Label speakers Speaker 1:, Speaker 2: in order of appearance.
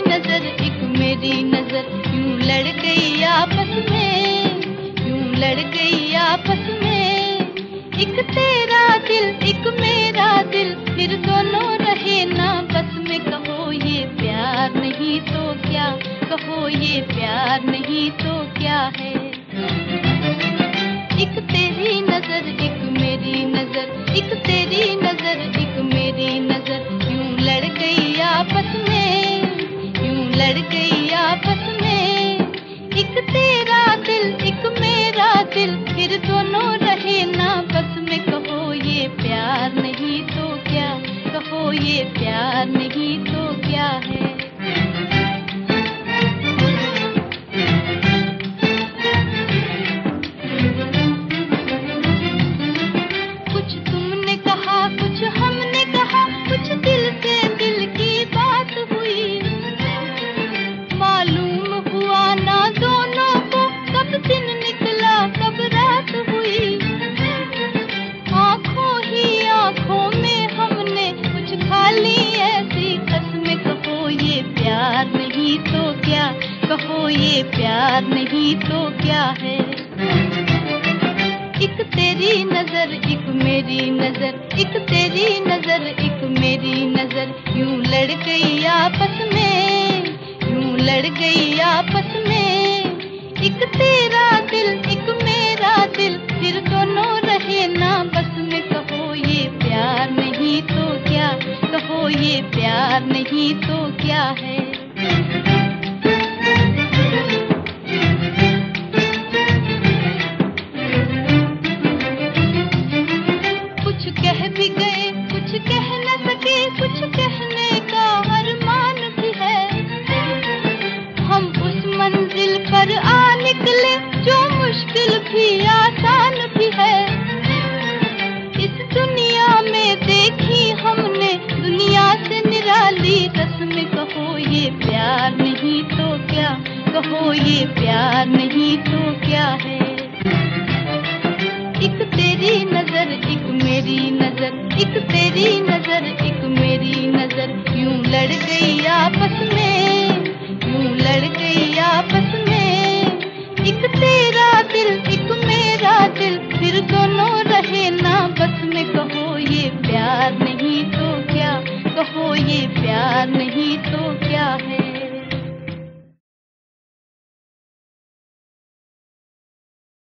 Speaker 1: नजर एक मेरी नजर, यूं लड़ गई आपस में, यूं लड़ गई आपस में। एक तेरा दिल एक मेरा दिल, फिर दोनों रहे ना बस में। कहो ये प्यार नहीं तो क्या, कहो ये प्यार नहीं तो क्या है। एक तेरी नजर एक मेरी नजर, एक तेरी नजर एक मेरी नजर, यूं लड़ गई आपस में, यूं लड़ गई आपस में। एक तेरा दिल एक मेरा दिल, फिर दोनों रहे ना बस में। कहो ये प्यार नहीं तो क्या, कहो ये प्यार नहीं तो क्या है। कुछ तुमने कहा कुछ हमने कहा, कुछ दिल से दिल की बात हुई। मालूम हुआ ना दोनों को, कब दिन निकला कब रात हुई। आंखों ही आंखों में हमने कुछ खा ली ऐसी कसमें। कहो ये प्यार नहीं तो क्या, कहो ये प्यार नहीं तो क्या है। एक तेरी नजर एक मेरी नजर, एक तेरी नजर एक मेरी नजर, यूं लड़ गई आपस में, यूं लड़ गई आपस में। एक तेरा दिल एक मेरा दिल, फिर दोनों रहे ना बस में। कहो ये प्यार नहीं तो क्या, कहो ये प्यार नहीं तो क्या है। कह भी गए कुछ कह न सके, कुछ कहने का अरमान भी है। हम उस मंजिल पर आ निकले जो मुश्किल भी आसान भी है। इस दुनिया में देखी हमने दुनिया से निराली रस्में। कहो ये प्यार नहीं तो क्या, कहो ये प्यार नहीं तो क्या है। एक तेरी नजर एक मेरी नजर, एक तेरी नजर एक मेरी नजर, यूं लड़ गई आपस में, यूं लड़ गई आपस में। एक तेरा दिल एक मेरा दिल, फिर दोनों रहे ना बस में। कहो ये प्यार नहीं तो क्या, कहो ये प्यार नहीं तो क्या।